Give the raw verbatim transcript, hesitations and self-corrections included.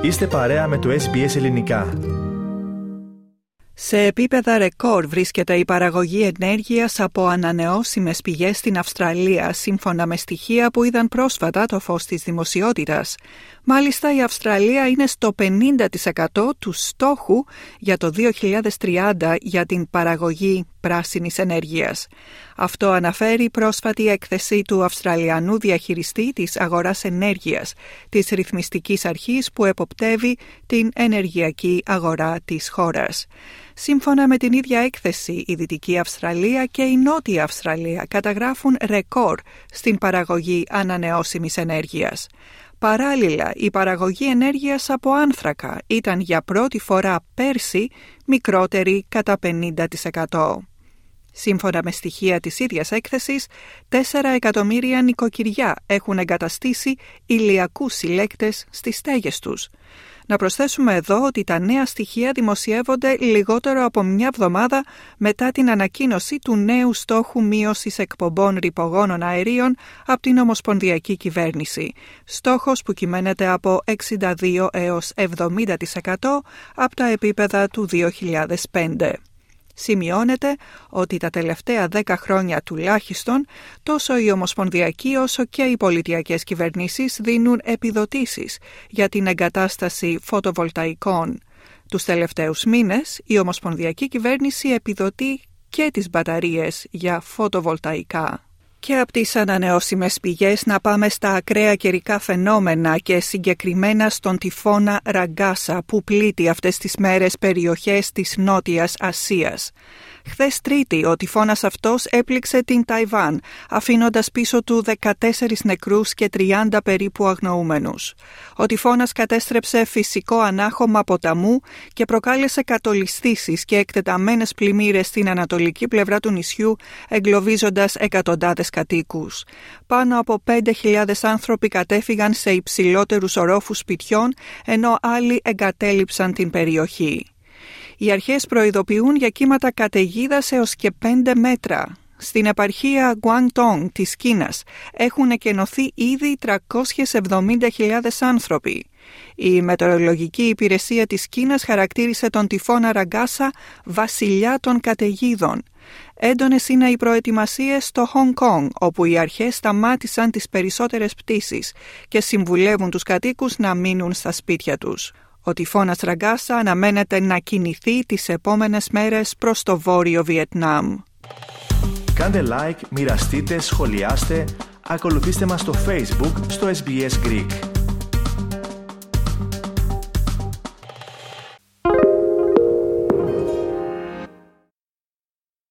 Είστε παρέα με το ες μπι ες Ελληνικά. Σε επίπεδα ρεκόρ βρίσκεται η παραγωγή ενέργειας από ανανεώσιμες πηγές στην Αυστραλία, σύμφωνα με στοιχεία που είδαν πρόσφατα το φως της δημοσιότητας. Μάλιστα, η Αυστραλία είναι στο πενήντα τοις εκατό του στόχου για το δύο χιλιάδες τριάντα για την παραγωγή πράσινης ενέργειας. Αυτό αναφέρει η πρόσφατη έκθεση του Αυστραλιανού διαχειριστή της αγοράς ενέργειας, της ρυθμιστικής αρχής που εποπτεύει την ενεργειακή αγορά της χώρας. Σύμφωνα με την ίδια έκθεση, η Δυτική Αυστραλία και η Νότια Αυστραλία καταγράφουν ρεκόρ στην παραγωγή ανανεώσιμης ενέργειας. Παράλληλα, η παραγωγή ενέργειας από άνθρακα ήταν για πρώτη φορά πέρσι μικρότερη κατά πενήντα τοις εκατό. Σύμφωνα με στοιχεία της ίδιας έκθεσης, τέσσερα εκατομμύρια νοικοκυριά έχουν εγκαταστήσει ηλιακούς συλλέκτες στις στέγες τους. Να προσθέσουμε εδώ ότι τα νέα στοιχεία δημοσιεύονται λιγότερο από μια εβδομάδα μετά την ανακοίνωση του νέου στόχου μείωσης εκπομπών ρηπογόνων αερίων από την Ομοσπονδιακή Κυβέρνηση. Στόχος που κυμαίνεται από εξήντα δύο έως εβδομήντα τοις εκατό από τα επίπεδα του δύο χιλιάδες πέντε. Σημειώνεται ότι τα τελευταία δέκα χρόνια τουλάχιστον τόσο η Ομοσπονδιακή όσο και οι πολιτιακές κυβερνήσεις δίνουν επιδοτήσεις για την εγκατάσταση φωτοβολταϊκών. Τους τελευταίους μήνες η Ομοσπονδιακή Κυβέρνηση επιδοτεί και τις μπαταρίες για φωτοβολταϊκά. Και από τις ανανεώσιμες πηγές να πάμε στα ακραία καιρικά φαινόμενα και συγκεκριμένα στον τυφώνα Ραγκάσα που πλήττει αυτές τις μέρες περιοχές της Νότιας Ασίας. Χθες Τρίτη, ο τυφώνας αυτός έπληξε την Ταϊβάν, αφήνοντας πίσω του δεκατέσσερις νεκρούς και τριάντα περίπου αγνοούμενους. Ο τυφώνας κατέστρεψε φυσικό ανάχωμα ποταμού και προκάλεσε κατολισθήσεις και εκτεταμένες πλημμύρες στην ανατολική πλευρά του νησιού, εγκλωβίζοντας εκατοντάδες κατοίκους. Πάνω από πέντε χιλιάδες άνθρωποι κατέφυγαν σε υψηλότερους ορόφους σπιτιών, ενώ άλλοι εγκατέλειψαν την περιοχή. Οι αρχές προειδοποιούν για κύματα καταιγίδας έως και πέντε μέτρα. Στην επαρχία Guangdong της Κίνας έχουν εκενωθεί ήδη τριακόσιες εβδομήντα χιλιάδες άνθρωποι. Η Μετεωρολογική Υπηρεσία της Κίνας χαρακτήρισε τον τυφώνα Ραγκάσα βασιλιά των καταιγίδων. Έντονες είναι οι προετοιμασίες στο Χονγκ Κονγκ, όπου οι αρχές σταμάτησαν τις περισσότερες πτήσεις και συμβουλεύουν τους κατοίκους να μείνουν στα σπίτια τους. Ο τυφώνας Ραγκάσα αναμένεται να κινηθεί τις επόμενες μέρες προς το βόρειο Βιετνάμ. Κάντε like, μοιραστείτε, σχολιάστε, ακολουθήστε μας στο Facebook στο ες μπι ες Greek.